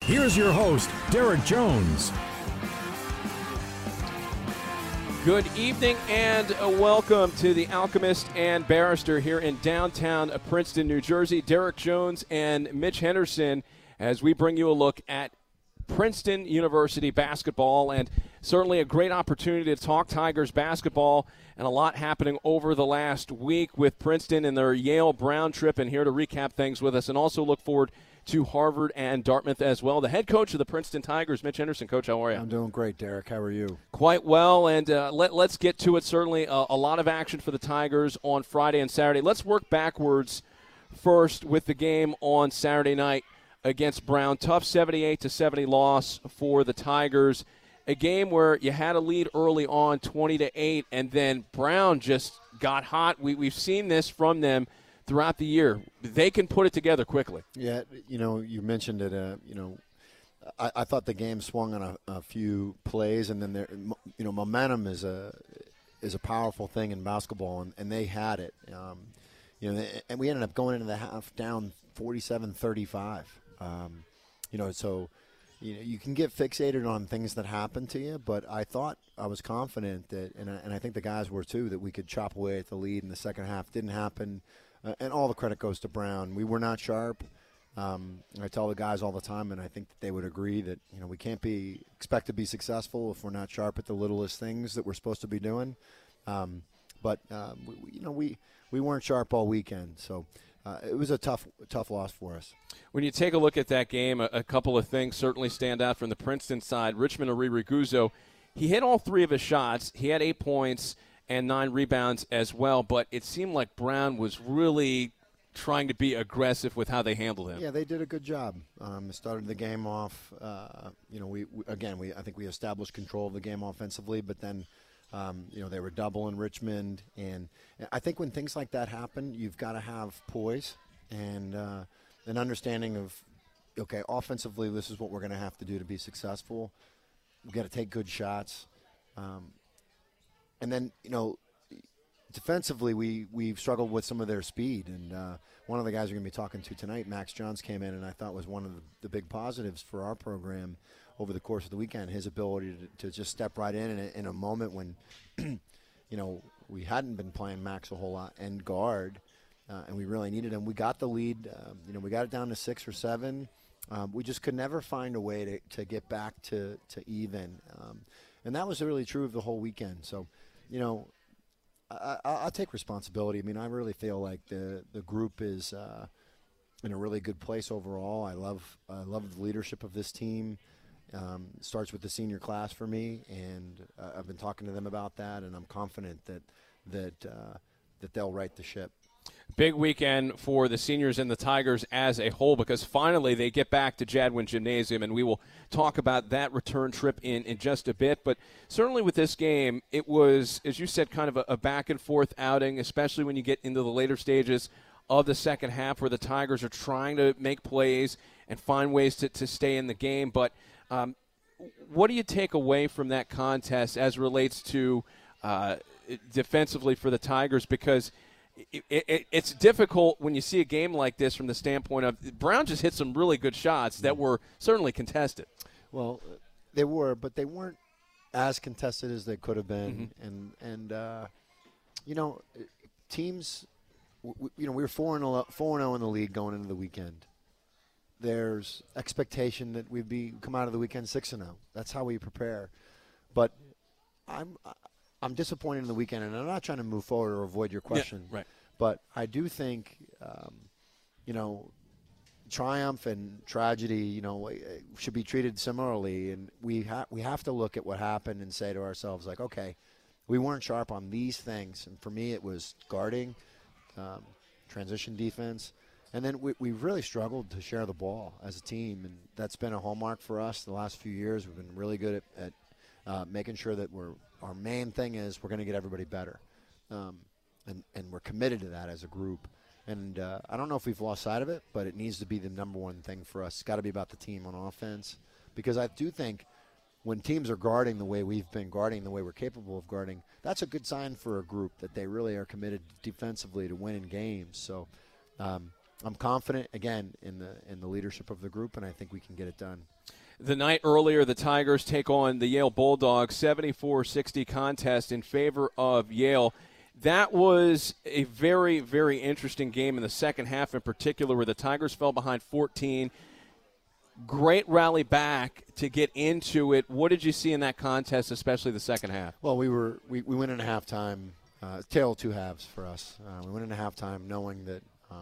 Here's your host, Derek Jones. Good evening and welcome to the Alchemist and Barrister here in downtown Princeton, New Jersey. Derek Jones and Mitch Henderson as we bring you a look at Princeton University basketball, and certainly a great opportunity to talk Tigers basketball, and a lot happening over the last week with Princeton and their Yale-Brown trip, and here to recap things with us and also look forward to Harvard and Dartmouth as well. The head coach of the Princeton Tigers, Mitch Henderson. Coach, how are you? I'm doing great, Derek. How are you? Quite well, and let's get to it. Certainly a lot of action for the Tigers on Friday and Saturday. Let's work backwards first with the game on Saturday night against Brown. Tough 78-70 loss for the Tigers. A game where you had a lead early on, 20-8, and then Brown just got hot. We've seen this from them throughout the year. They can put it together quickly. Yeah, you mentioned it. I thought the game swung on a few plays, and then momentum is a powerful thing in basketball, and they had it. And we ended up going into the half down 47-35. So you can get fixated on things that happen to you, but I thought I was confident that, and I think the guys were too, that we could chop away at the lead in the second half. Didn't happen. And all the credit goes to Brown. We were not sharp. I tell the guys all the time, and I think that they would agree that we can't expect to be successful if we're not sharp at the littlest things that we're supposed to be doing. But we weren't sharp all weekend, so it was a tough loss for us. When you take a look at that game, a couple of things certainly stand out from the Princeton side. Richmond Oriri-Guzzo, he hit all three of his shots. He had 8 points and 9 rebounds as well, but it seemed like Brown was really trying to be aggressive with how they handled him. Yeah, they did a good job. Started the game off. I think we established control of the game offensively, but then they were doubling Richmond, and I think when things like that happen, you've got to have poise and an understanding of, okay, offensively, this is what we're going to have to do to be successful. We've got to take good shots. And then, defensively, we've struggled with some of their speed. And one of the guys we're going to be talking to tonight, Max Johns, came in, and I thought was one of the big positives for our program over the course of the weekend, his ability to just step right in a moment when, we hadn't been playing Max a whole lot and guard, and we really needed him. We got the lead. We got it down to 6 or 7. We just could never find a way to get back to even. And that was really true of the whole weekend. So, I'll take responsibility. I mean, I really feel like the group is in a really good place overall. I love the leadership of this team. It starts with the senior class for me, and I've been talking to them about that, and I'm confident that they'll right the ship. Big weekend for the seniors and the Tigers as a whole, because finally they get back to Jadwin Gymnasium, and we will talk about that return trip in just a bit. But certainly with this game, it was, as you said, kind of a back-and-forth outing, especially when you get into the later stages of the second half where the Tigers are trying to make plays and find ways to stay in the game. But what do you take away from that contest as relates to defensively for the Tigers? Because it's difficult when you see a game like this from the standpoint of Brown just hit some really good shots that were certainly contested. Well, they were, but they weren't as contested as they could have been. Mm-hmm. Teams, we were 4-0 in the league going into the weekend. There's expectation that we'd come out of the weekend 6-0. That's how we prepare. But I'm disappointed in the weekend, and I'm not trying to move forward or avoid your question. Yeah, right. But I do think, triumph and tragedy, should be treated similarly. And we have to look at what happened and say to ourselves, like, okay, we weren't sharp on these things. And for me, it was guarding, transition defense. And then we really struggled to share the ball as a team. And that's been a hallmark for us the last few years. We've been really good at making sure that our main thing is we're going to get everybody better. And we're committed to that as a group. And I don't know if we've lost sight of it, but it needs to be the number one thing for us. It's got to be about the team on offense. Because I do think when teams are guarding the way we've been guarding, the way we're capable of guarding, that's a good sign for a group that they really are committed defensively to winning games. So, I'm confident again in the leadership of the group, and I think we can get it done. The night earlier, the Tigers take on the Yale Bulldogs, 74-60 contest in favor of Yale. That was a very, very interesting game in the second half in particular, where the Tigers fell behind 14. Great rally back to get into it. What did you see in that contest, especially the second half? Well, we went into halftime, tail of two halves for us. We went into halftime knowing that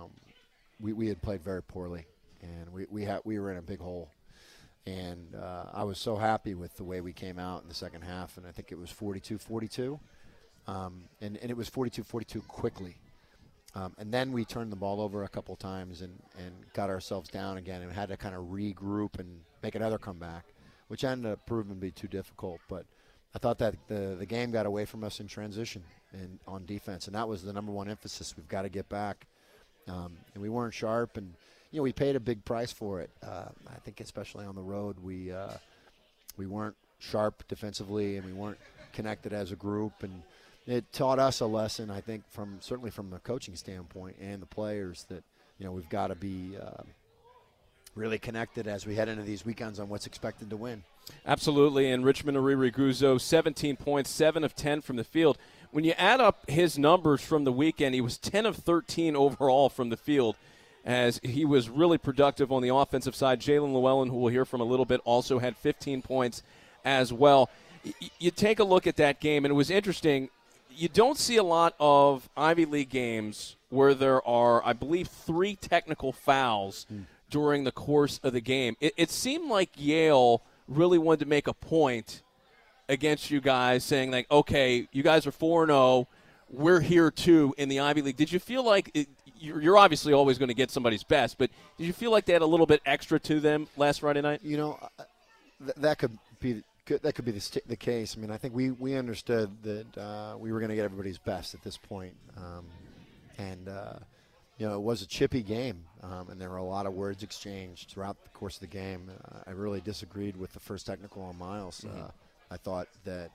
we had played very poorly, and we were in a big hole. And I was so happy with the way we came out in the second half, and I think it was 42-42. And it was 42-42 quickly. And then we turned the ball over a couple times and got ourselves down again and had to kind of regroup and make another comeback, which ended up proving to be too difficult. But I thought that the game got away from us in transition and on defense, and that was the number one emphasis. We've got to get back. And we weren't sharp, and we paid a big price for it. I think especially on the road, we weren't sharp defensively, and we weren't connected as a group, and it taught us a lesson, I think, certainly from the coaching standpoint and the players, that we've got to be really connected as we head into these weekends on what's expected to win. Absolutely, and Richmond Ariri-Guzzo, 17 points, 7 of 10 from the field. When you add up his numbers from the weekend, he was 10 of 13 overall from the field, as he was really productive on the offensive side. Jalen Llewellyn, who we'll hear from a little bit, also had 15 points as well. You take a look at that game, and it was interesting. You don't see a lot of Ivy League games where there are, I believe, 3 technical fouls during the course of the game. It seemed like Yale really wanted to make a point against you guys, saying, like, okay, you guys are 4-0. We're here, too, in the Ivy League. Did you feel like you're obviously always going to get somebody's best, but did you feel like they had a little bit extra to them last Friday night? That could be the case. I mean, I think we understood that we were going to get everybody's best at this point. It was a chippy game, and there were a lot of words exchanged throughout the course of the game. I really disagreed with the first technical on Miles. I thought that,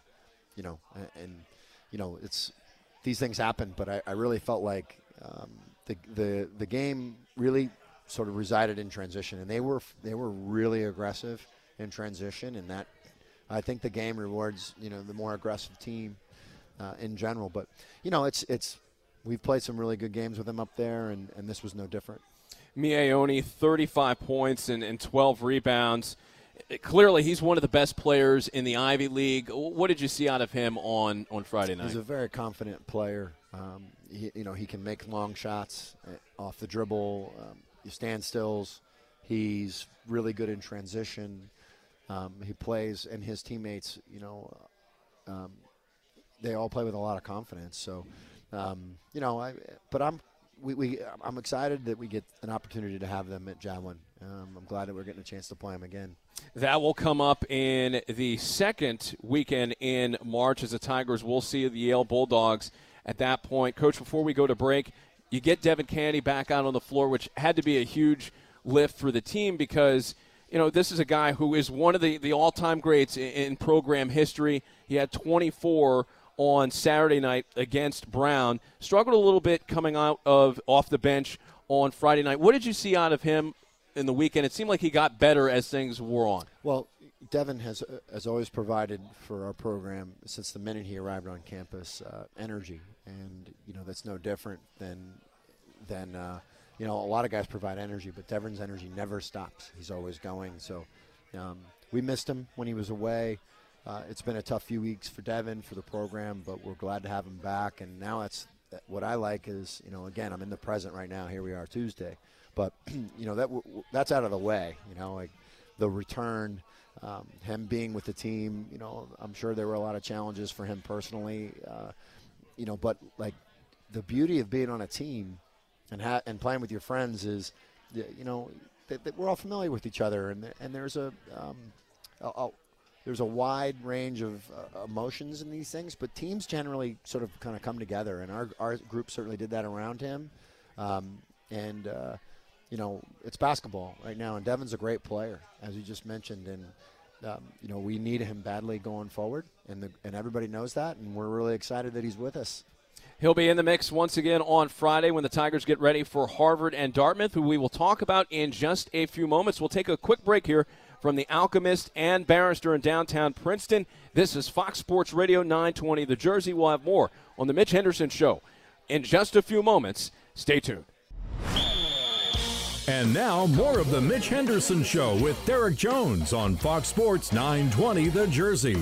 it's these things happen, but I really felt like the game really sort of resided in transition, and they were really aggressive in transition, and that I think the game rewards the more aggressive team in general. But we've played some really good games with them up there, and this was no different. Miaoni, 35 points and 12 rebounds. Clearly, he's one of the best players in the Ivy League. What did you see out of him on Friday night? He's a very confident player. He can make long shots off the dribble, standstills. He's really good in transition. He plays, and his teammates, they all play with a lot of confidence. So, I'm excited that we get an opportunity to have them at Javelin. I'm glad that we're getting a chance to play them again. That will come up in the second weekend in March as the Tigers will see the Yale Bulldogs at that point. Coach, before we go to break, you get Devin Cannady back out on the floor, which had to be a huge lift for the team because, this is a guy who is one of the all-time greats in program history. He had 24 on Saturday night against Brown. Struggled a little bit coming out off the bench on Friday night. What did you see out of him in the weekend? It seemed like he got better as things wore on. Well, Devin has always provided for our program since the minute he arrived on campus energy, and that's no different than a lot of guys provide energy, but Devin's energy never stops. He's always going. So we missed him when he was away. It's been a tough few weeks for Devin, for the program, but we're glad to have him back. And now what I like is, again, I'm in the present right now. Here we are Tuesday. But, that's out of the way, like the return, him being with the team. I'm sure there were a lot of challenges for him personally, but like the beauty of being on a team and playing with your friends is, that we're all familiar with each other, and there's a wide range of emotions in these things, but teams generally sort of kind of come together, and our group certainly did that around him. It's basketball right now, and Devin's a great player, as you just mentioned, and we need him badly going forward, and everybody knows that, and we're really excited that he's with us. He'll be in the mix once again on Friday when the Tigers get ready for Harvard and Dartmouth, who we will talk about in just a few moments. We'll take a quick break here from the Alchemist and Barrister in downtown Princeton. This is Fox Sports Radio 920 The Jersey. We'll have more on The Mitch Henderson Show in just a few moments. Stay tuned. And now, more of The Mitch Henderson Show with Derek Jones on Fox Sports 920 The Jersey.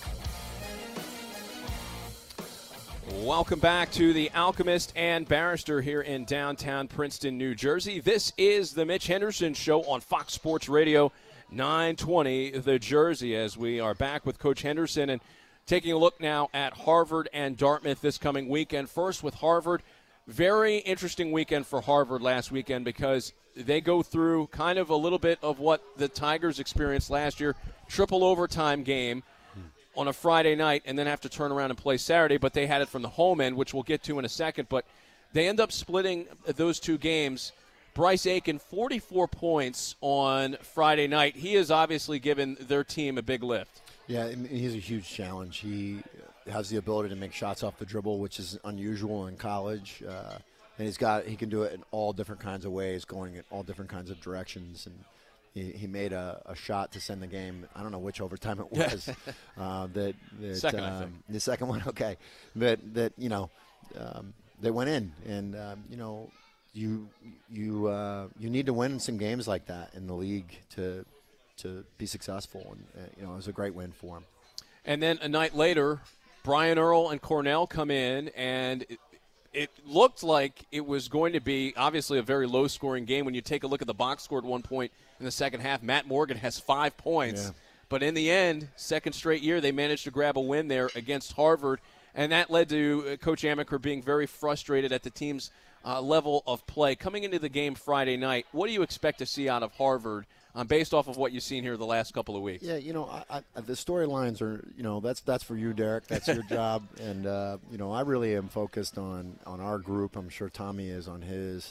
Welcome back to the Alchemist and Barrister here in downtown Princeton, New Jersey. This is the Mitch Henderson Show on Fox Sports Radio 920 The Jersey, as we are back with Coach Henderson and taking a look now at Harvard and Dartmouth this coming weekend. First with Harvard, very interesting weekend for Harvard last weekend because they go through kind of a little bit of what the Tigers experienced last year, triple overtime game on a Friday night and then have to turn around and play Saturday, but they had it from the home end, which we'll get to in a second. But they end up splitting those two games. Bryce Aiken, 44 points on Friday night. He has obviously given their team a big lift. Yeah, he's a huge challenge. He has the ability to make shots off the dribble, which is unusual in college. And he can do it in all different kinds of ways, going in all different kinds of directions. And he made a shot to send the game. I don't know which overtime it was. Second, I think. The second one, okay. That they went in, and you need to win some games like that in the league to be successful. And it was a great win for him. And then a night later, Brian Earl and Cornell come in, and it looked like it was going to be obviously a very low-scoring game. When you take a look at the box score at one point in the second half, Matt Morgan has 5 points. Yeah. But in the end, second straight year, they managed to grab a win there against Harvard, and that led to Coach Amaker being very frustrated at the team's level of play. Coming into the game Friday night, what do you expect to see out of Harvard based off of what you've seen here the last couple of weeks? Yeah, the storylines are, that's for you, Derek. That's your job. And, I really am focused on our group. I'm sure Tommy is on his.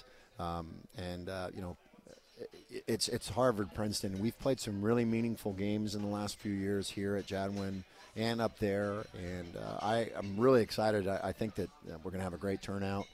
It's Harvard, Princeton. We've played some really meaningful games in the last few years here at Jadwin and up there. And I'm really excited. I think that we're going to have a great turnout.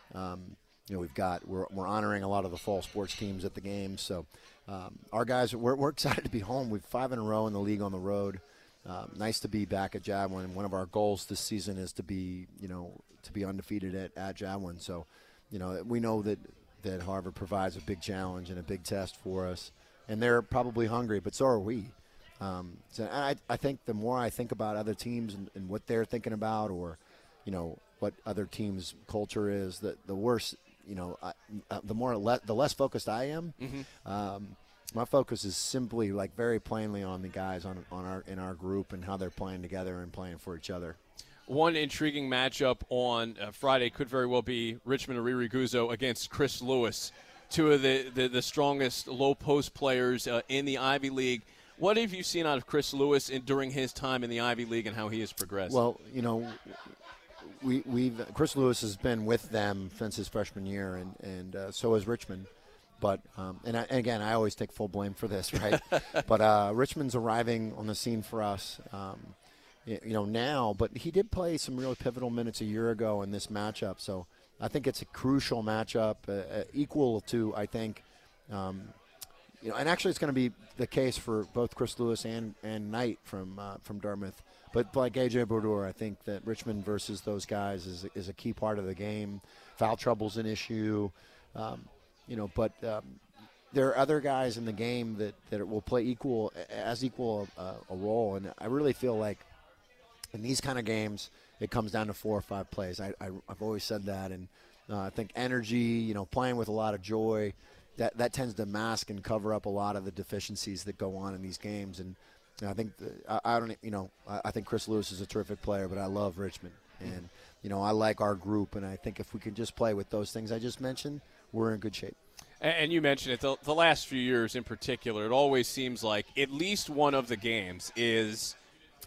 We're honoring a lot of the fall sports teams at the games. So our guys, we're excited to be home. We've 5 in a row in the league on the road. Nice to be back at Jadwin. And one of our goals this season is to be undefeated at Jadwin. So, we know that Harvard provides a big challenge and a big test for us. And they're probably hungry, but so are we. I think the more I think about other teams and what they're thinking about, or, what other teams' culture is, the worse, the less focused I am. Mm-hmm. My focus is simply, very plainly on the guys in our group and how they're playing together and playing for each other. One intriguing matchup on Friday could very well be Richmond Ariri Guzzo against Chris Lewis, two of the strongest low post players in the Ivy League. What have you seen out of Chris Lewis during his time in the Ivy League and how he has progressed? Well, Chris Lewis has been with them since his freshman year, and so has Richmond. But again, I always take full blame for this, right? But Richmond's arriving on the scene for us, now. But he did play some really pivotal minutes a year ago in this matchup, so I think it's a crucial matchup, equal to, I think, and actually it's going to be the case for both Chris Lewis and Knight from Dartmouth. But like A.J. Brodeur, I think that Richmond versus those guys is a key part of the game. Foul trouble's an issue, but there are other guys in the game that will play equal a role. And I really feel like in these kind of games, it comes down to 4 or 5 plays. I've always said that, and I think energy, playing with a lot of joy, that tends to mask and cover up a lot of the deficiencies that go on in these games. And I think I think Chris Lewis is a terrific player, but I love Richmond, and I like our group, and I think if we can just play with those things I just mentioned, we're in good shape. And you mentioned it, the last few years in particular, it always seems like at least one of the games is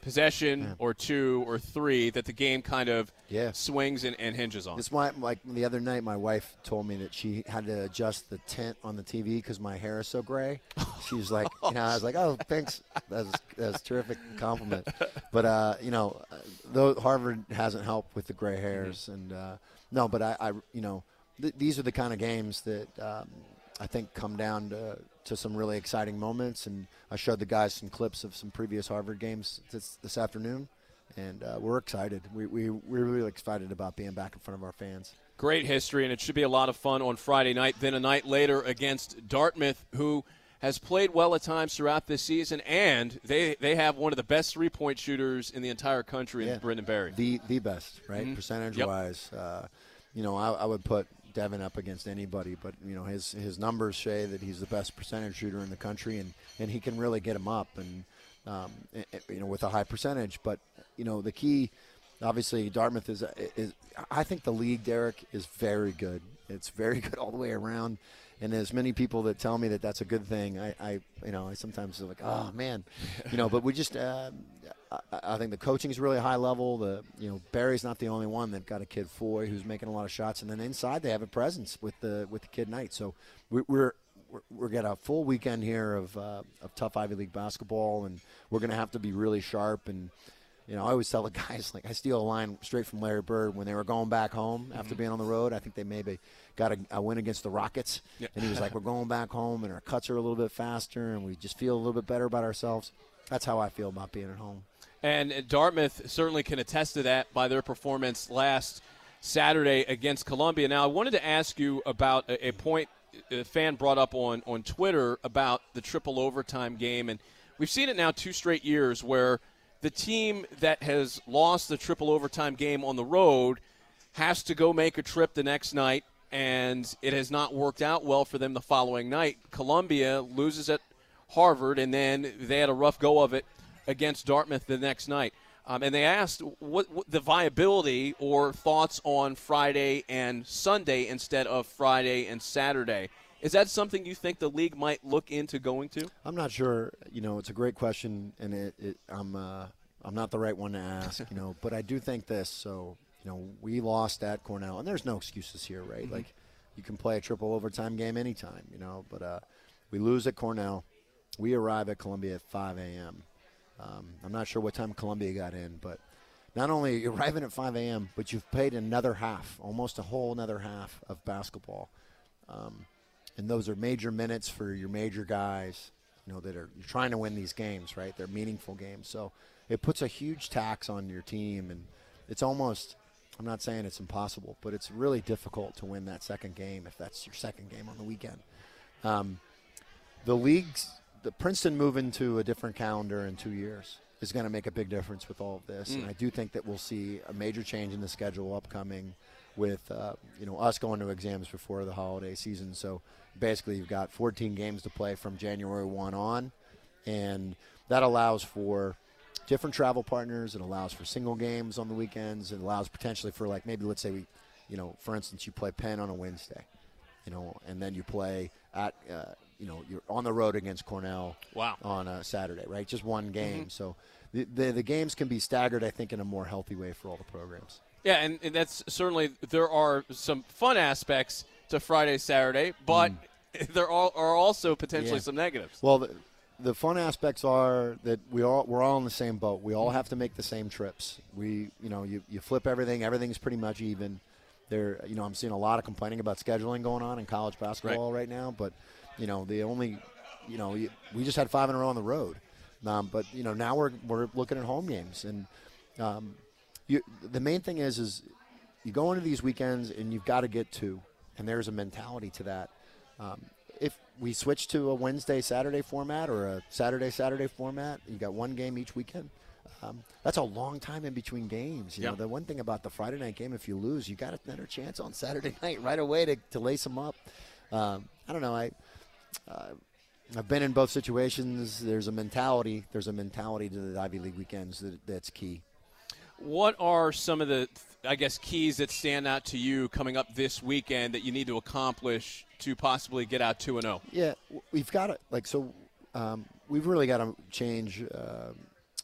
possession or 2 or 3 that the game kind of swings and hinges on. It's like the other night, my wife told me that she had to adjust the tint on the TV because my hair is so gray. She was like, I was like, oh, thanks. That's a terrific compliment. But, though Harvard hasn't helped with the gray hairs. And no, but these are the kind of games that I think come down to some really exciting moments. And I showed the guys some clips of some previous Harvard games this afternoon. And we're excited. We're really excited about being back in front of our fans. Great history, and it should be a lot of fun on Friday night. Then a night later against Dartmouth, who has played well at times throughout this season, and they have one of the best three-point shooters in the entire country in Brendan Barry. The best, right? Percentage-wise. I would put Devin up against anybody, but his numbers say that he's the best percentage shooter in the country, and he can really get him up and with a high percentage. But the key, obviously, Dartmouth is I think the league, Derek, is very good. It's very good all the way around. And there's many people that tell me that that's a good thing. I sometimes feel like, oh man, but we just I think the coaching is really high level. Barry's not the only one. They've got a kid Foy who's making a lot of shots, and then inside they have a presence with the kid Knight. So we're got a full weekend here of tough Ivy League basketball, and we're going to have to be really sharp. And I always tell the guys, like, I steal a line straight from Larry Bird when they were going back home after being on the road. I think they maybe got a win against the Rockets, and he was like, we're going back home, and our cuts are a little bit faster, and we just feel a little bit better about ourselves. That's how I feel about being at home. And Dartmouth certainly can attest to that by their performance last Saturday against Columbia. Now, I wanted to ask you about a point a fan brought up on Twitter about the triple overtime game, and we've seen it now 2 straight years where the team that has lost the triple overtime game on the road has to go make a trip the next night, and it has not worked out well for them the following night. Columbia loses at Harvard, and then they had a rough go of it against Dartmouth the next night. And they asked what the viability or thoughts on Friday and Sunday instead of Friday and Saturday. Is that something you think the league might look into going to? I'm not sure. It's a great question, and I'm not the right one to ask. But I do think this. So we lost at Cornell, and there's no excuses here, right? Mm-hmm. Like, you can play a triple overtime game anytime, But we lose at Cornell. We arrive at Columbia at 5 a.m. I'm not sure what time Columbia got in, but not only are you arriving at 5 a.m., but you've played another half, almost a whole another half of basketball. And those are major minutes for your major guys, that you're trying to win these games, right? They're meaningful games. So it puts a huge tax on your team, and it's almost, I'm not saying it's impossible, but it's really difficult to win that second game if that's your second game on the weekend. The Princeton moving to a different calendar in 2 years is going to make a big difference with all of this. And I do think that we'll see a major change in the schedule upcoming with, us going to exams before the holiday season. So basically you've got 14 games to play from January 1 on, and that allows for different travel partners. It allows for single games on the weekends. It allows potentially for, like, maybe let's say for instance, you play Penn on a Wednesday, and then you play at, you're on the road against Cornell on a Saturday, right? Just one game. Mm-hmm. So the games can be staggered, I think, in a more healthy way for all the programs. Yeah, and that's certainly, there are some fun aspects to Friday, Saturday, but there are also potentially some negatives. Well, the fun aspects are that we're all in the same boat. We all have to make the same trips. You flip everything. Everything's pretty much even. I'm seeing a lot of complaining about scheduling going on in college basketball right now, but we just had 5 in a row on the road. But now we're looking at home games, and the main thing is you go into these weekends and you've got to get 2, and there's a mentality to that. If we switch to a Wednesday-Saturday format or a Saturday-Saturday format, you got 1 game each weekend. That's a long time in between games. The one thing about the Friday night game, if you lose, you got another chance on Saturday night right away to lace them up. I don't know. I've been in both situations. There's a mentality to the Ivy League weekends that's key. What are some of the, keys that stand out to you coming up this weekend that you need to accomplish to possibly get out 2-0? Yeah, we've got to, we've really got to change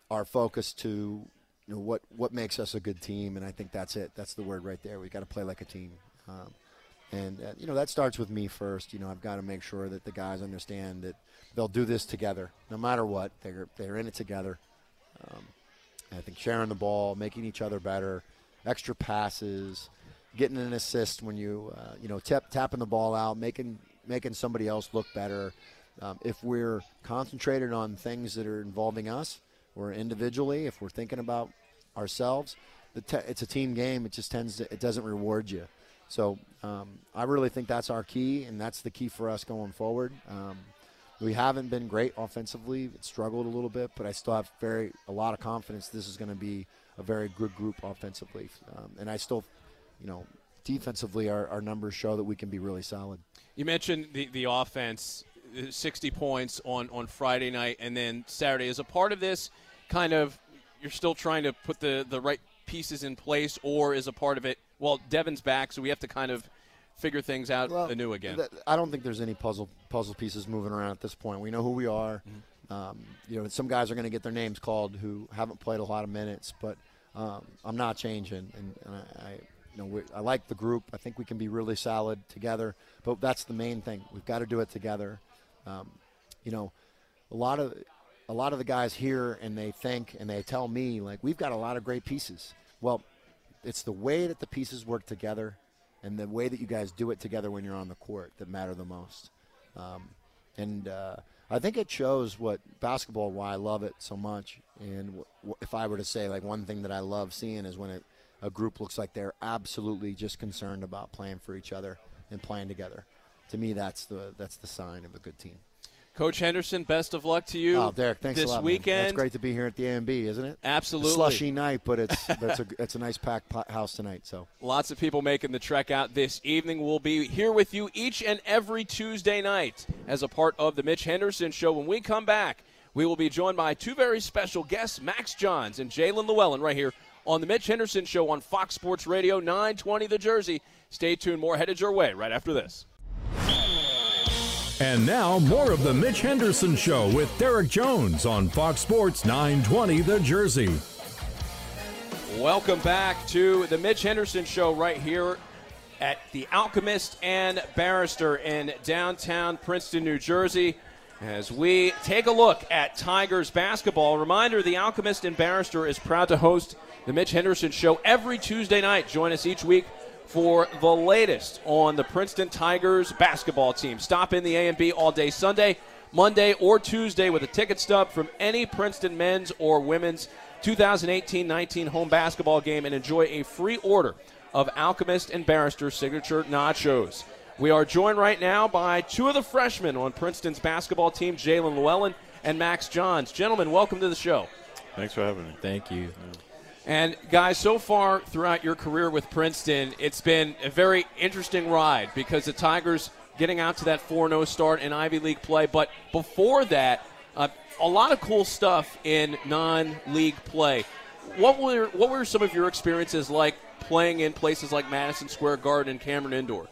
our focus to what makes us a good team, and I think that's it. That's the word right there. We got to play like a team, and that starts with me first. I've got to make sure that the guys understand that they'll do this together, no matter what. They're in it together. I think sharing the ball, making each other better, extra passes, getting an assist when tapping the ball out, making somebody else look better. If we're concentrated on things that are involving us or individually, if we're thinking about ourselves, it's a team game. It just it doesn't reward you. So I really think that's our key, and that's the key for us going forward. We haven't been great offensively. It struggled a little bit, but I still have a lot of confidence this is going to be a very good group offensively. And I still, defensively, our numbers show that we can be really solid. You mentioned the offense, 60 points on Friday night and then Saturday. As a part of this, kind of, you're still trying to put the right pieces in place, or is a part of it, well, Devin's back, so we have to kind of figure things out anew again? I don't think there's any puzzle pieces moving around at this point. We know who we are. Mm-hmm. Some guys are going to get their names called who haven't played a lot of minutes, but I'm not changing. And I like the group. I think we can be really solid together, but that's the main thing. We've got to do it together. A lot of the guys here, and they think and they tell me, like, we've got a lot of great pieces. Well, it's the way that the pieces work together and the way that you guys do it together when you're on the court that matter the most. I think it shows what basketball, why I love it so much. And if I were to say, like, one thing that I love seeing is when a group looks like they're absolutely just concerned about playing for each other and playing together. To me, that's the sign of a good team. Coach Henderson, best of luck to you. Oh, Derek, thanks a lot. This weekend. Man. It's great to be here at the A&B, isn't it? Absolutely. A slushy night, but it's a nice packed house tonight. So lots of people making the trek out this evening. We'll be here with you each and every Tuesday night as a part of the Mitch Henderson Show. When we come back, we will be joined by two very special guests, Max Johns and Jalen Llewellyn, right here on the Mitch Henderson Show on Fox Sports Radio 920 The Jersey. Stay tuned. More headed your way right after this. And now, more of the Mitch Henderson Show with Derek Jones on Fox Sports 920 The Jersey. Welcome back to the Mitch Henderson Show right here at the Alchemist and Barrister in downtown Princeton, New Jersey, as we take a look at Tigers basketball. Reminder, the Alchemist and Barrister is proud to host the Mitch Henderson Show every Tuesday night. Join us each week for the latest on the Princeton Tigers basketball team. Stop in the A&B all day Sunday, Monday, or Tuesday with a ticket stub from any Princeton men's or women's 2018-19 home basketball game and enjoy a free order of Alchemist and Barrister signature nachos. We are joined right now by two of the freshmen on Princeton's basketball team, Jalen Llewellyn and Max Johns. Gentlemen, welcome to the show. Thanks for having me. Thank you. And, guys, so far throughout your career with Princeton, it's been a very interesting ride because the Tigers getting out to that 4-0 start in Ivy League play. But before that, a lot of cool stuff in non-league play. What were some of your experiences like playing in places like Madison Square Garden and Cameron Indoor?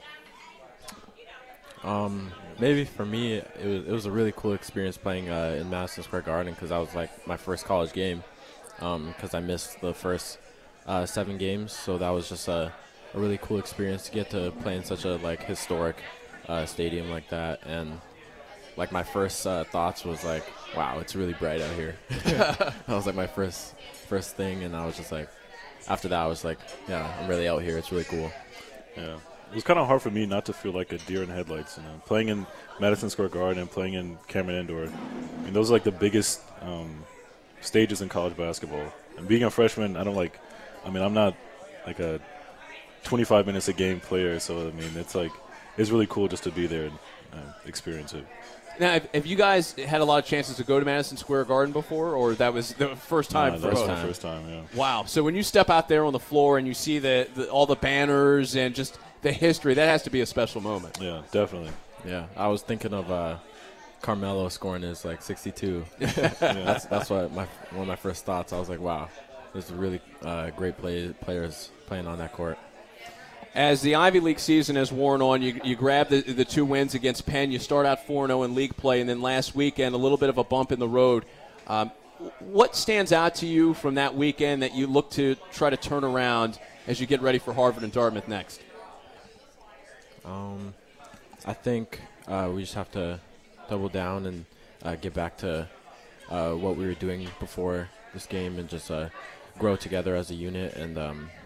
Maybe for me, it was a really cool experience playing in Madison Square Garden because that was like my first college game. Because I missed the first 7 games, so that was just a really cool experience to get to play in such a historic stadium like that. And my first thoughts was like, wow, it's really bright out here. That was like my first thing, and I was just like, after that I was like, yeah, I'm really out here. It's really cool. Yeah, it was kind of hard for me not to feel like a deer in headlights. Playing in Madison Square Garden and playing in Cameron Indoor, I mean, those are like the biggest stages in college basketball. And being a freshman, I'm not like a 25 minutes a game player, so I mean it's really cool just to be there and experience it. Now, have you guys had a lot of chances to go to Madison Square Garden before, or that was the first time for both? That was the first time, yeah. Wow. So when you step out there on the floor and you see all the banners and just the history, that has to be a special moment. Yeah, definitely. Yeah, I was thinking of Carmelo scoring his 62. That's what one of my first thoughts. I was like, wow, there's really great players playing on that court. As the Ivy League season has worn on, you grab the 2 wins against Penn. You start out 4-0 in league play, and then last weekend a little bit of a bump in the road. what stands out to you from that weekend that you look to try to turn around as you get ready for Harvard and Dartmouth next? I think we just have to double down and get back to what we were doing before this game and just grow together as a unit and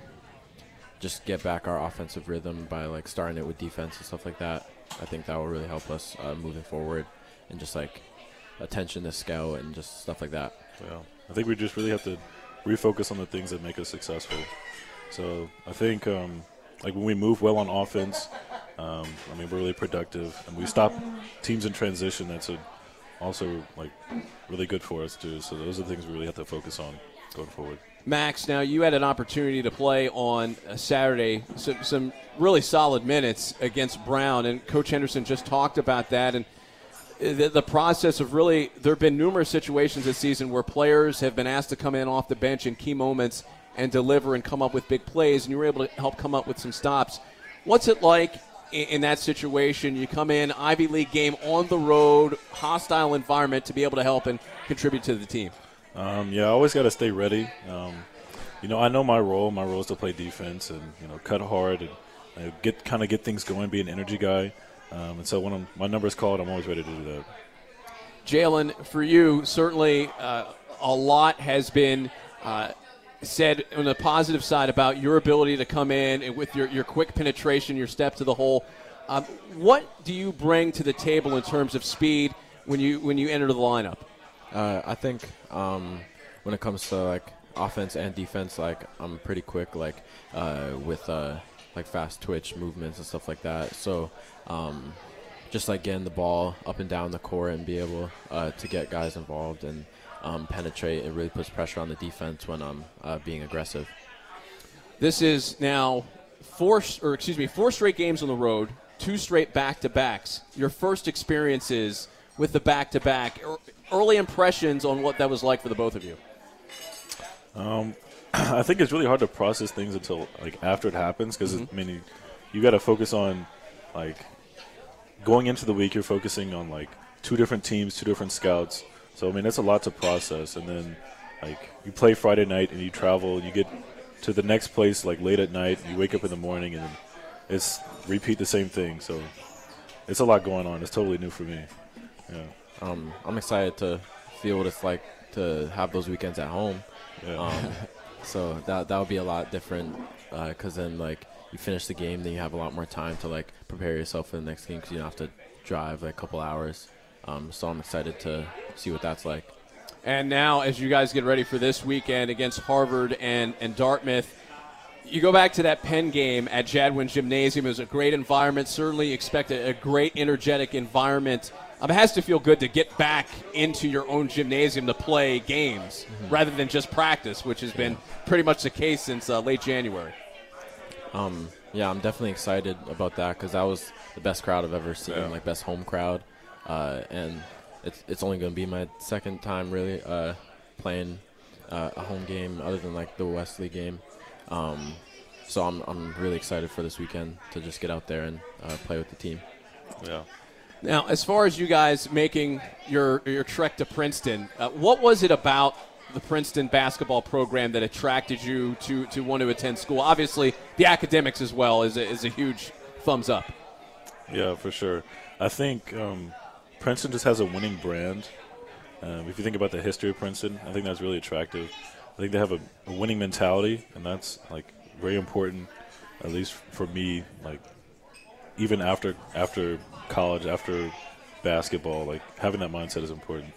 just get back our offensive rhythm by like starting it with defense and stuff like that. I think that will really help us moving forward and just like attention to scout and just stuff like that. Yeah, I think we just really have to refocus on the things that make us successful. So I think like when we move well on offense, I mean we're really productive, and we stop teams in transition. That's also like really good for us too. So those are the things we really have to focus on going forward. Max, now you had an opportunity to play on a Saturday, some really solid minutes against Brown, and Coach Henderson just talked about that. And the process of really, there have been numerous situations this season where players have been asked to come in off the bench in key moments and deliver and come up with big plays, and you were able to help come up with some stops. What's it like in that situation? You come in, Ivy League game on the road, hostile environment, to be able to help and contribute to the team. Yeah, I always got to stay ready. You know, I know my role. My role is to play defense and, you know, cut hard and get things going, be an energy guy. And so when my number is called, I'm always ready to do that. Jalen, for you, certainly a lot has been said on the positive side about your ability to come in and with your quick penetration, your step to the hole. What do you bring to the table in terms of speed when you enter the lineup? I think when it comes to like offense and defense, like I'm pretty quick, like with like fast twitch movements and stuff like that. So just like getting the ball up and down the court and be able to get guys involved and penetrate, it really puts pressure on the defense when I'm being aggressive. This is now four straight games on the road, 2 straight back-to-backs. Your first experiences with the back-to-back, early impressions on what that was like for the both of you. I think it's really hard to process things until like after it happens, because I mean you got to focus on like going into the week. You're focusing on like 2 different teams, 2 different scouts. So I mean that's a lot to process. And then like you play Friday night and you travel, you get to the next place like late at night. You wake up in the morning and it's repeat the same thing. So it's a lot going on. It's totally new for me. Yeah. I'm excited to feel what it's like to have those weekends at home. Yeah. So that would be a lot different because then like you finish the game, then you have a lot more time to like prepare yourself for the next game because you don't have to drive like a couple hours. So I'm excited to see what that's like. And now as you guys get ready for this weekend against Harvard and Dartmouth, you go back to that Penn game at Jadwin Gymnasium. It was a great environment. Certainly expect a great energetic environment. It has to feel good to get back into your own gymnasium to play games rather than just practice, which has been pretty much the case since late January. Yeah, I'm definitely excited about that because that was the best crowd I've ever seen, like best home crowd. And it's only going to be my second time really playing a home game other than like the Wesley game. So I'm really excited for this weekend to just get out there and play with the team. Yeah. Now, as far as you guys making your trek to Princeton, what was it about the Princeton basketball program that attracted you to want to attend school? Obviously, the academics as well is a huge thumbs up. Yeah, for sure. I think Princeton just has a winning brand. If you think about the history of Princeton, I think that's really attractive. I think they have a winning mentality, and that's like very important, at least for me. Like even after college, after basketball, like having that mindset is important.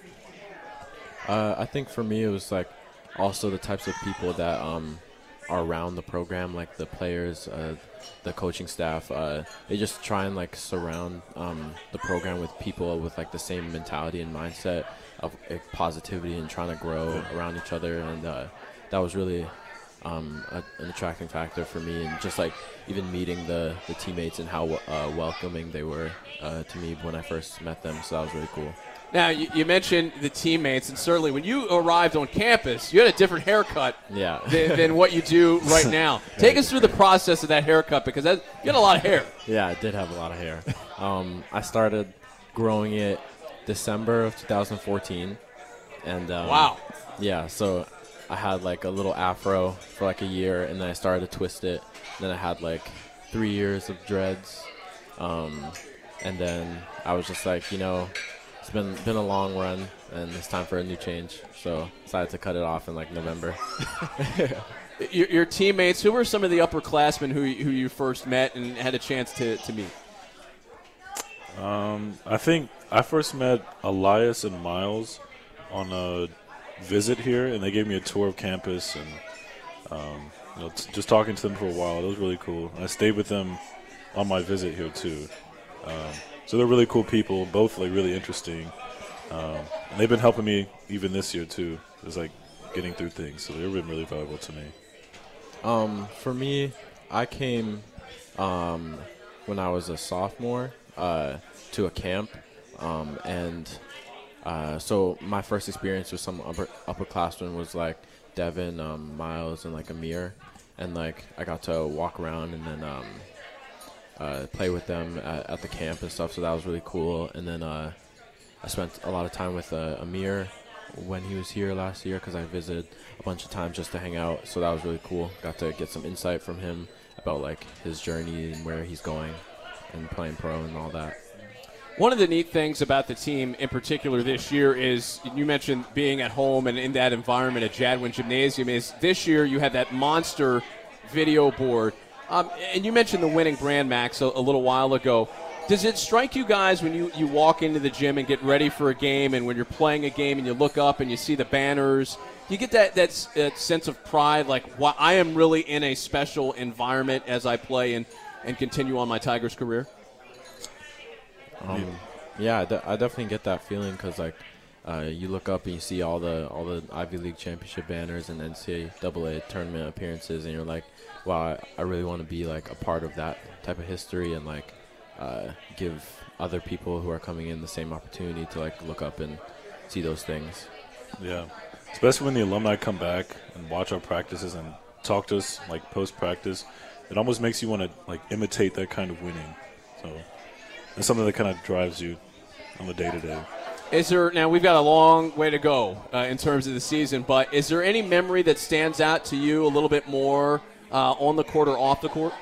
I think for me it was like also the types of people that are around the program, like the players, the coaching staff. They just try and like surround the program with people with like the same mentality and mindset of positivity and trying to grow around each other, and that was really an attracting factor for me, and just like even meeting the teammates and how welcoming they were to me when I first met them. So that was really cool. Now, you mentioned the teammates, and certainly when you arrived on campus, you had a different haircut than what you do right now. Take us through the process of that haircut, because you had a lot of hair. Yeah, I did have a lot of hair. I started growing it December of 2014. And wow. Yeah, so I had like a little afro for like a year, and then I started to twist it. Then I had like 3 years of dreads, and then I was just like, it's been a long run, and it's time for a new change. So decided to cut it off in like November. Your teammates, who were some of the upperclassmen who you first met and had a chance to meet? I think I first met Elias and Miles on a visit here, and they gave me a tour of campus, and just talking to them for a while. It was really cool. And I stayed with them on my visit here too. So they're really cool people, both like really interesting. And they've been helping me even this year too. It's like getting through things, so they've been really valuable to me. For me, I came when I was a sophomore to a camp, so my first experience with some upperclassmen was like Devin, Miles, and like Amir, and like I got to walk around and then play with them at the camp and stuff. So that was really cool. And then I spent a lot of time with Amir when he was here last year, because I visited a bunch of times just to hang out. So that was really cool. Got to get some insight from him about like his journey and where he's going and playing pro and all that. One of the neat things about the team in particular this year is, you mentioned being at home and in that environment at Jadwin Gymnasium, is this year you had that monster video board. And you mentioned the winning brand, Max, a little while ago. Does it strike you guys when you walk into the gym and get ready for a game, and when you're playing a game and you look up and you see the banners, do you get that sense of pride, like, wow, I am really in a special environment as I play and continue on my Tigers career? Yeah, I definitely get that feeling, because like you look up and you see all the Ivy League championship banners and NCAA tournament appearances, and you're like, wow, I really want to be like a part of that type of history, and like give other people who are coming in the same opportunity to like look up and see those things. Yeah, especially when the alumni come back and watch our practices and talk to us like post practice, it almost makes you want to like imitate that kind of winning. So it's something that kind of drives you on the day-to-day. Now we've got a long way to go in terms of the season, but is there any memory that stands out to you a little bit more on the court or off the court?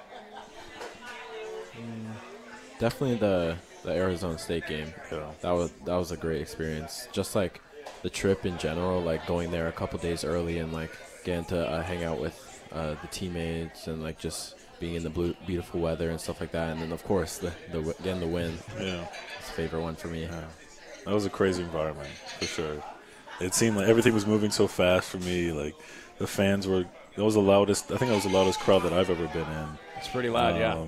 Definitely the Arizona State game. Yeah. That was a great experience. Just like the trip in general, like going there a couple days early and like getting to hang out with the teammates and like just being in the beautiful weather and stuff like that. And then of course getting the win. Yeah, it's a favorite one for me. Yeah. That was a crazy environment for sure. It seemed like everything was moving so fast for me. Like the fans were. That was the loudest. I think that was the loudest crowd that I've ever been in. It's pretty loud, yeah.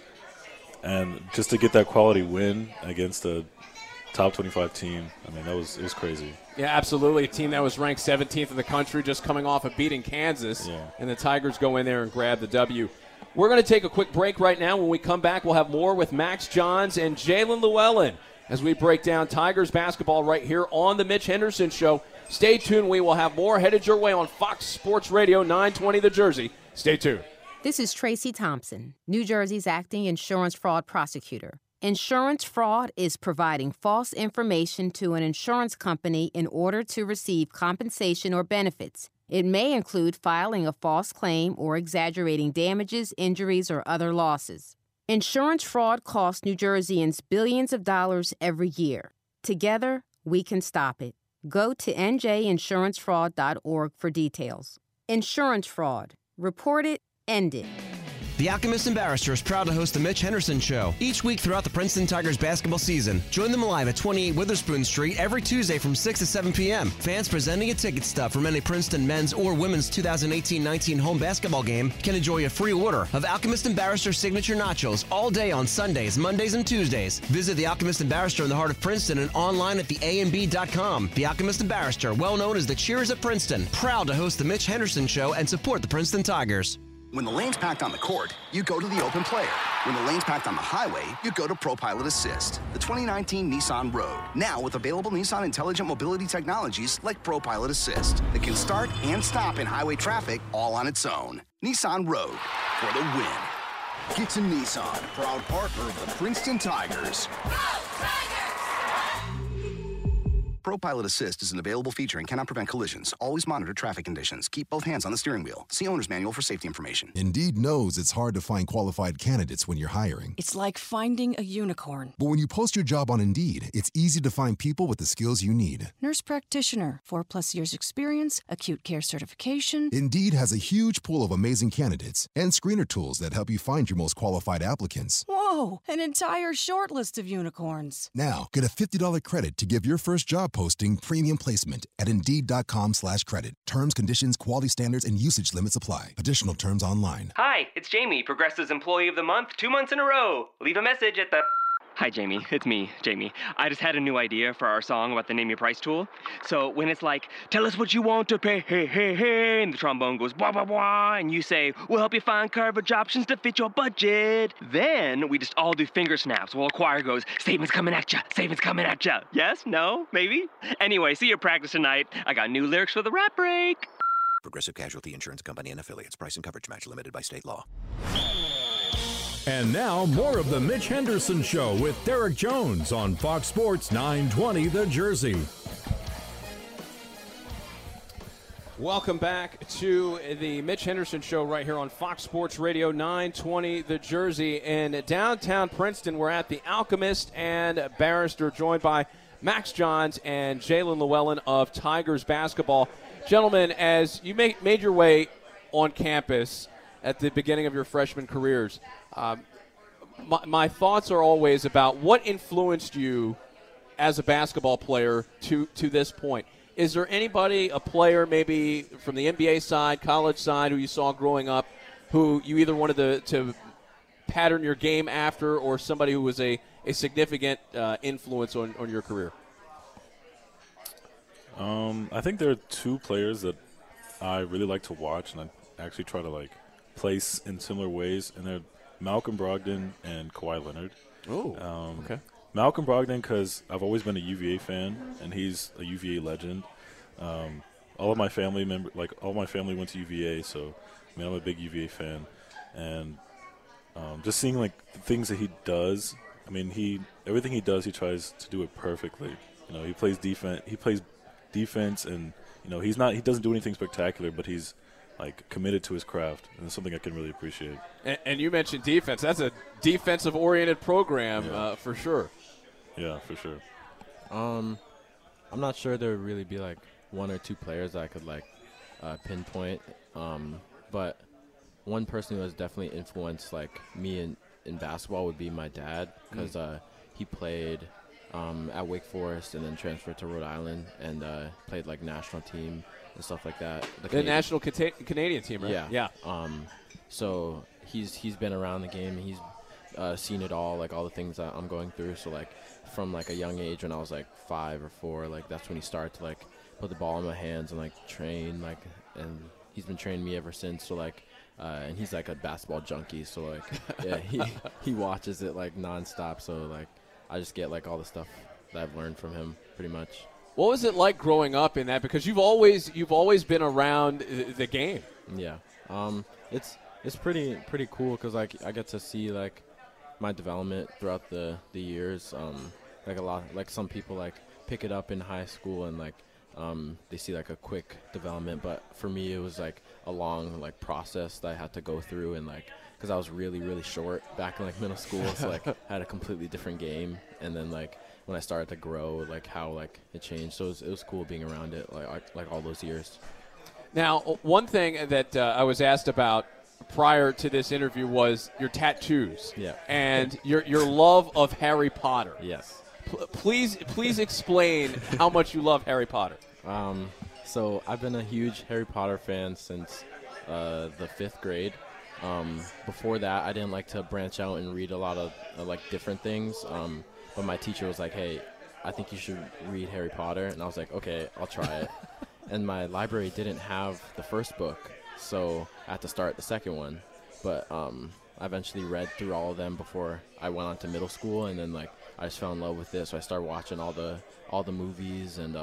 And just to get that quality win against a top 25 team, I mean, it was crazy. Yeah, absolutely. A team that was ranked 17th in the country, just coming off of beating Kansas. Yeah. And the Tigers go in there and grab the W. We're going to take a quick break right now. When we come back, we'll have more with Max Johns and Jalen Llewellyn as we break down Tigers basketball right here on the Mitch Henderson Show. Stay tuned. We will have more headed your way on Fox Sports Radio 920 The Jersey. Stay tuned. This is Tracy Thompson, New Jersey's acting insurance fraud prosecutor. Insurance fraud is providing false information to an insurance company in order to receive compensation or benefits. It may include filing a false claim or exaggerating damages, injuries, or other losses. Insurance fraud costs New Jerseyans billions of dollars every year. Together, we can stop it. Go to njinsurancefraud.org for details. Insurance fraud. Report it. End it. The Alchemist and Barrister is proud to host the Mitch Henderson Show each week throughout the Princeton Tigers basketball season. Join them live at 28 Witherspoon Street every Tuesday from 6 to 7 p.m. Fans presenting a ticket stub from any Princeton men's or women's 2018-19 home basketball game can enjoy a free order of Alchemist and Barrister signature nachos all day on Sundays, Mondays, and Tuesdays. Visit the Alchemist and Barrister in the heart of Princeton and online at theAMB.com. The Alchemist and Barrister, well known as the Cheers of Princeton, proud to host the Mitch Henderson Show and support the Princeton Tigers. When the lane's packed on the court, you go to the open player. When the lane's packed on the highway, you go to ProPilot Assist, the 2019 Nissan Rogue. Now with available Nissan intelligent mobility technologies like ProPilot Assist that can start and stop in highway traffic all on its own. Nissan Rogue for the win. Get to Nissan, proud partner of the Princeton Tigers. ProPilot Assist is an available feature and cannot prevent collisions. Always monitor traffic conditions. Keep both hands on the steering wheel. See owner's manual for safety information. Indeed knows it's hard to find qualified candidates when you're hiring. It's like finding a unicorn. But when you post your job on Indeed, it's easy to find people with the skills you need. Nurse practitioner, 4+ years experience, acute care certification. Indeed has a huge pool of amazing candidates and screener tools that help you find your most qualified applicants. Whoa, an entire short list of unicorns. Now, get a $50 credit to give your first job posting premium placement at Indeed.com/credit. Terms, conditions, quality standards, and usage limits apply. Additional terms online. Hi, it's Jamie, Progressive's Employee of the Month, 2 months in a row. Leave a message at the... Hi, Jamie. It's me, Jamie. I just had a new idea for our song about the Name Your Price tool. So when it's like, tell us what you want to pay, hey, hey, hey, and the trombone goes, blah, blah, blah, and you say, we'll help you find coverage options to fit your budget. Then we just all do finger snaps while a choir goes, statements coming at ya, statements coming at ya. Yes? No? Maybe? Anyway, see you practice tonight. I got new lyrics for the rap break. Progressive Casualty Insurance Company and Affiliates. Price and coverage match limited by state law. And now, more of the Mitch Henderson Show with Derek Jones on Fox Sports 920 The Jersey. Welcome back to the Mitch Henderson Show right here on Fox Sports Radio 920 The Jersey. In downtown Princeton, we're at the Alchemist and Barrister, joined by Max Johns and Jalen Llewellyn of Tigers basketball. Gentlemen, as you made your way on campus at the beginning of your freshman careers, my thoughts are always about what influenced you as a basketball player to this point. Is there anybody, a player maybe from the NBA side, college side, who you saw growing up, who you either wanted to pattern your game after, or somebody who was a significant influence on your career? I think there are two players that I really like to watch, and I actually try to place in similar ways, and they're Malcolm Brogdon and Kawhi Leonard. Oh, okay. Malcolm Brogdon, because I've always been a UVA fan, and he's a UVA legend. All of my family all my family went to UVA, so I'm a big UVA fan, and just seeing the things that he does. Everything he does, he tries to do it perfectly. He plays defense. He plays defense, and he doesn't do anything spectacular, but he's committed to his craft, and it's something I can really appreciate. And you mentioned defense. That's a defensive-oriented program, for sure. Yeah, for sure. I'm not sure there would really be one or two players that I could pinpoint, but one person who has definitely influenced me in basketball would be my dad, because he played at Wake Forest and then transferred to Rhode Island and played national team and stuff like that. The national Canadian team, right? Yeah. So he's been around the game. He's seen it all, all the things that I'm going through. So from a young age, when I was 5 or 4, that's when he started to put the ball in my hands and train, and he's been training me ever since. So and he's a basketball junkie. So yeah, he watches it nonstop. So I just get all the stuff that I've learned from him pretty much. What was it like growing up in that? Because you've always been around the game. Yeah, it's pretty cool because I get to see my development throughout the years. A lot some people pick it up in high school and they see a quick development, but for me it was a long process that I had to go through, and because I was really, really short back in middle school, so I had a completely different game, and then when I started to grow, how it changed. So it was cool being around it all those years. Now, one thing that I was asked about prior to this interview was your tattoos. Yeah. And your love of Harry Potter. Yes. Please explain how much you love Harry Potter. So I've been a huge Harry Potter fan since the 5th grade. Before that, I didn't like to branch out and read a lot of different things. But my teacher was like, "Hey, I think you should read Harry Potter," and I was like, "Okay, I'll try it." And my library didn't have the first book, so I had to start the second one. But I eventually read through all of them before I went on to middle school, and then I just fell in love with it. So I started watching all the movies, and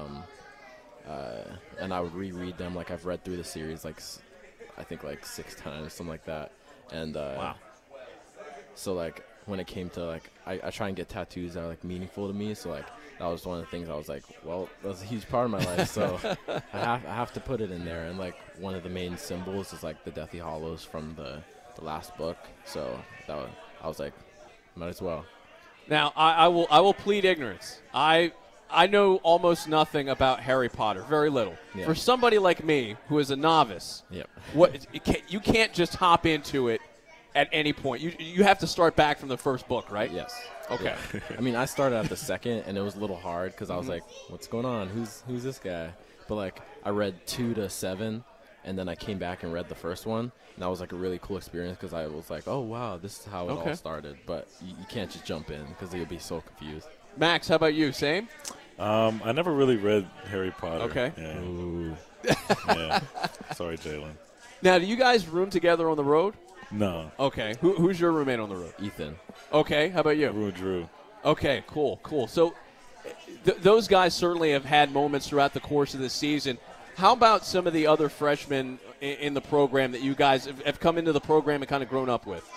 I would reread them. I've read through the series I think 6 times, something like that. And wow. So when it came to I try and get tattoos that are meaningful to me. So that was one of the things I was like, well, that's a huge part of my life, so I have to put it in there. And like one of the main symbols is like the Deathly Hallows from the last book, so I was like, might as well. Now I will plead ignorance. I know almost nothing about Harry Potter, very little. Yeah. For somebody like me who is a novice, yep. You can't just hop into it at any point. You have to start back from the first book, right? Yes. Okay. Yeah. I mean, I started at the second, and it was a little hard because I was like, what's going on? Who's this guy? But, like, I read 2 to 7, and then I came back and read the first one, and that was, like, a really cool experience because I was like, oh, wow, this is how it all started. But you can't just jump in because you'll be so confused. Max, how about you? Same? I never really read Harry Potter. Okay. Yeah. Ooh. Yeah. Sorry, Jalen. Now, do you guys room together on the road? No. Okay. Who's your roommate on the road? Ethan. Okay. How about you? Drew. Okay. Cool. So those guys certainly have had moments throughout the course of the season. How about some of the other freshmen in the program that you guys have come into the program and kind of grown up with?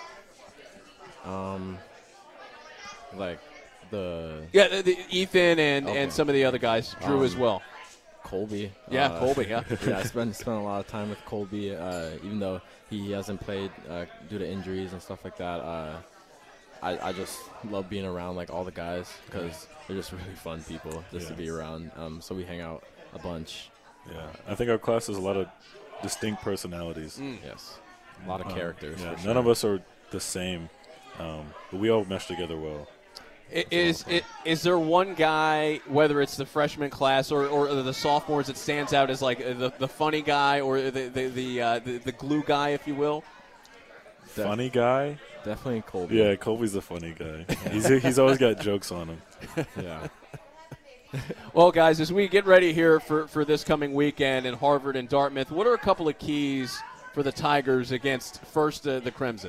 Like the Ethan and some of the other guys, Drew as well. Colby. Yeah, Colby, yeah. Yeah, I spent a lot of time with Colby, even though he hasn't played due to injuries and stuff like that. I just love being around, like, all the guys because they're just really fun people to be around. So we hang out a bunch. Yeah, I think our class has a lot of distinct personalities. Yes, a lot of characters. Yeah, sure. none of us are the same, but we all mesh together well. Is there one guy, whether it's the freshman class or the sophomores, that stands out as like the funny guy or the glue guy, if you will? Funny guy? Definitely Colby. Yeah, Colby's a funny guy. He's always got jokes on him. Yeah. Well, guys, as we get ready here for this coming weekend in Harvard and Dartmouth, what are a couple of keys for the Tigers against first the Crimson?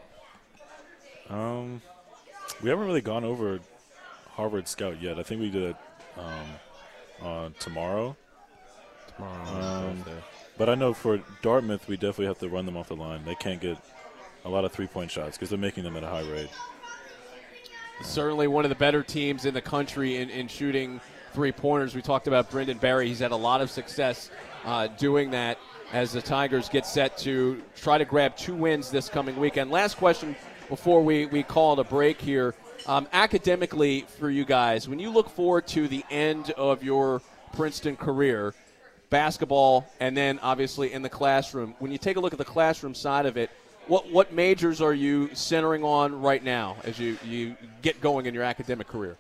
We haven't really gone over Harvard Scout yet. I think we did it tomorrow. But I know for Dartmouth, we definitely have to run them off the line. They can't get a lot of three-point shots because they're making them at a high rate. Certainly one of the better teams in the country in shooting three-pointers. We talked about Brendan Barry. He's had a lot of success doing that as the Tigers get set to try to grab 2 wins this coming weekend. Last question before we call it a break here. Academically for you guys, when you look forward to the end of your Princeton career, basketball and then obviously in the classroom, when you take a look at the classroom side of it, what majors are you centering on right now as you get going in your academic career?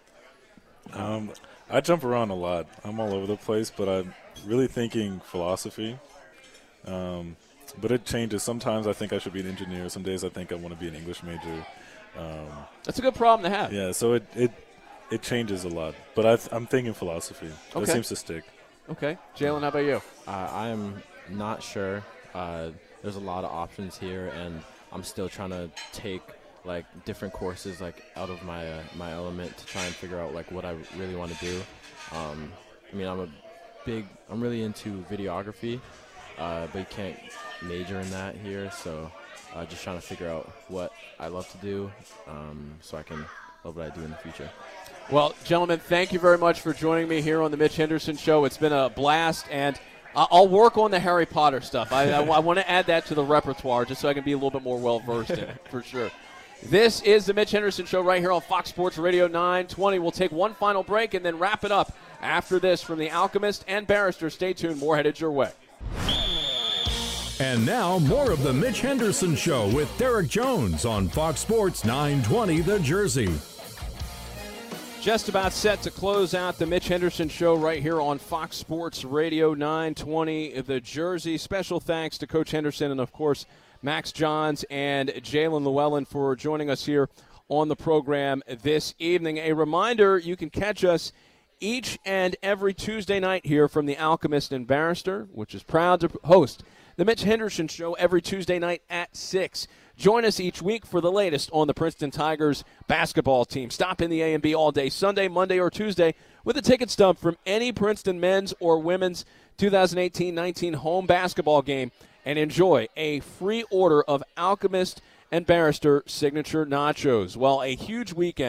I jump around a lot. I'm all over the place, but I'm really thinking philosophy. But it changes. Sometimes I think I should be an engineer. Some days I think I want to be an English major. That's a good problem to have. Yeah, so it changes a lot. But I'm thinking philosophy. That seems to stick. Okay. Jalen, how about you? I'm not sure. There's a lot of options here, and I'm still trying to take like different courses like out of my my element to try and figure out like what I really want to do. I mean, I'm really into videography, but you can't major in that here, so just trying to figure out what I love to do, so I can love what I do in the future. Well, gentlemen, thank you very much for joining me here on the Mitch Henderson Show. It's been a blast, and I'll work on the Harry Potter stuff. I want to add that to the repertoire just so I can be a little bit more well-versed in it, for sure. This is the Mitch Henderson Show right here on Fox Sports Radio 920. We'll take one final break and then wrap it up after this from The Alchemist and Barrister. Stay tuned. More headed your way. And now, more of the Mitch Henderson Show with Derek Jones on Fox Sports 920 The Jersey. Just about set to close out the Mitch Henderson Show right here on Fox Sports Radio 920 The Jersey. Special thanks to Coach Henderson and, of course, Max Johns and Jalen Llewellyn for joining us here on the program this evening. A reminder, you can catch us each and every Tuesday night here from The Alchemist and Barrister, which is proud to host the Mitch Henderson Show every Tuesday night at 6. Join us each week for the latest on the Princeton Tigers basketball team. Stop in the A&B all day, Sunday, Monday, or Tuesday with a ticket stub from any Princeton men's or women's 2018-19 home basketball game and enjoy a free order of Alchemist and Barrister signature nachos. Well, a huge weekend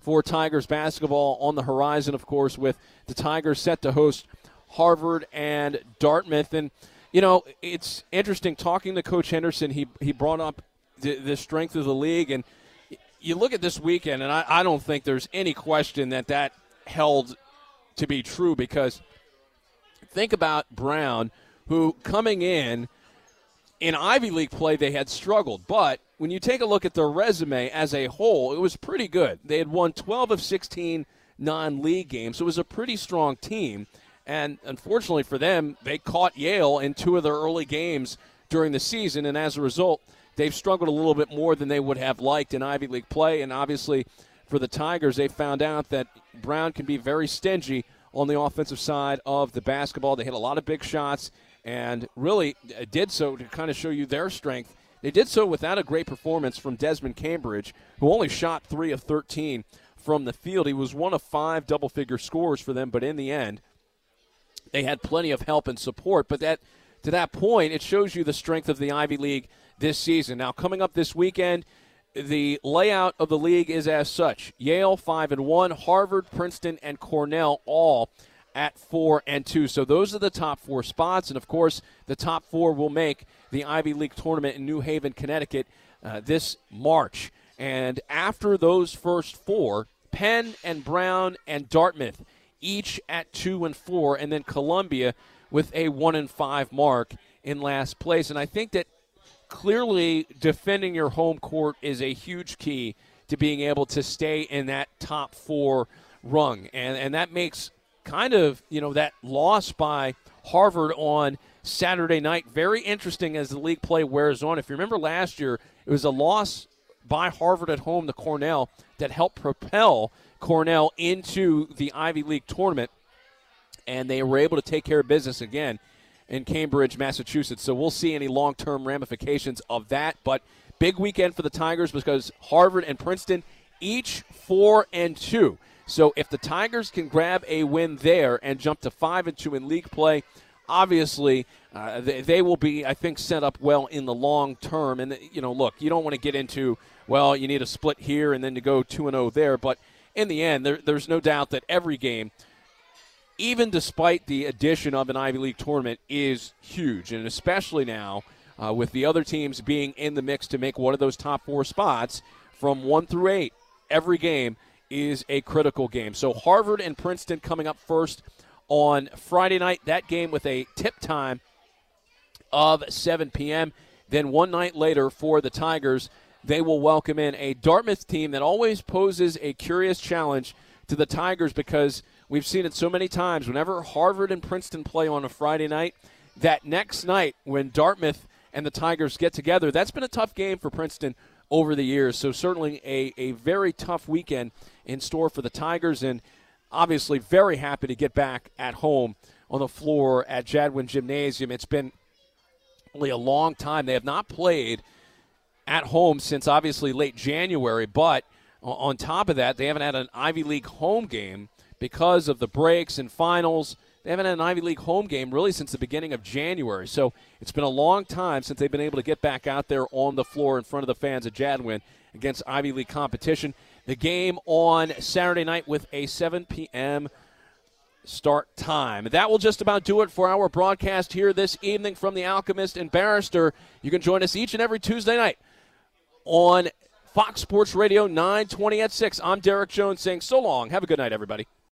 for Tigers basketball on the horizon, of course, with the Tigers set to host Harvard and Dartmouth. And, you know, it's interesting talking to Coach Henderson. He brought up the strength of the league. And you look at this weekend, and I don't think there's any question that held to be true, because think about Brown, who coming in Ivy League play they had struggled. But when you take a look at their resume as a whole, it was pretty good. They had won 12 of 16 non-league games. So it was a pretty strong team. And unfortunately for them, they caught Yale in 2 of their early games during the season. And as a result, they've struggled a little bit more than they would have liked in Ivy League play. And obviously for the Tigers, they found out that Brown can be very stingy on the offensive side of the basketball. They hit a lot of big shots and really did so to kind of show you their strength. They did so without a great performance from Desmond Cambridge, who only shot 3 of 13 from the field. He was 1 of 5 double-figure scores for them, but in the end, they had plenty of help and support. But to that point, it shows you the strength of the Ivy League this season. Now, coming up this weekend, the layout of the league is as such. Yale 5-1, Harvard, Princeton, and Cornell all at 4-2. So those are the top 4 spots, and of course the top 4 will make the Ivy League tournament in New Haven, Connecticut this March. And after those first 4, Penn and Brown and Dartmouth each at 2-4, and then Columbia with a 1-5 mark in last place. And I think that clearly defending your home court is a huge key to being able to stay in that top 4 rung. And that makes kind of, you know, that loss by Harvard on Saturday night very interesting as the league play wears on. If you remember last year, it was a loss by Harvard at home to Cornell that helped propel Cornell into the Ivy League tournament, and they were able to take care of business again in Cambridge, Massachusetts. So we'll see any long-term ramifications of that. But big weekend for the Tigers because Harvard and Princeton each 4-2. So if the Tigers can grab a win there and jump to 5-2 in league play, obviously they will be, I think, set up well in the long term. And, you know, look, you don't want to get into, well, you need a split here and then to go 2-0 there. But in the end, there's no doubt that every game, even despite the addition of an Ivy League tournament, is huge. And especially now with the other teams being in the mix to make one of those top 4 spots from 1 through 8, every game is a critical game. So Harvard and Princeton coming up first on Friday night. That game with a tip time of 7 p.m. Then one night later for the Tigers, they will welcome in a Dartmouth team that always poses a curious challenge to the Tigers because we've seen it so many times. Whenever Harvard and Princeton play on a Friday night, that next night when Dartmouth and the Tigers get together, that's been a tough game for Princeton over the years. So certainly a very tough weekend in store for the Tigers, and obviously very happy to get back at home on the floor at Jadwin Gymnasium. It's been really a long time. They have not played at home since obviously late January, but on top of that, they haven't had an Ivy League home game because of the breaks and finals. They haven't had an Ivy League home game really since the beginning of January. So it's been a long time since they've been able to get back out there on the floor in front of the fans at Jadwin against Ivy League competition. The game on Saturday night with a 7 p.m. start time. That will just about do it for our broadcast here this evening from the Alchemist and Barrister. You can join us each and every Tuesday night on Fox Sports Radio 920 at 6. I'm Derek Jones saying so long. Have a good night, everybody.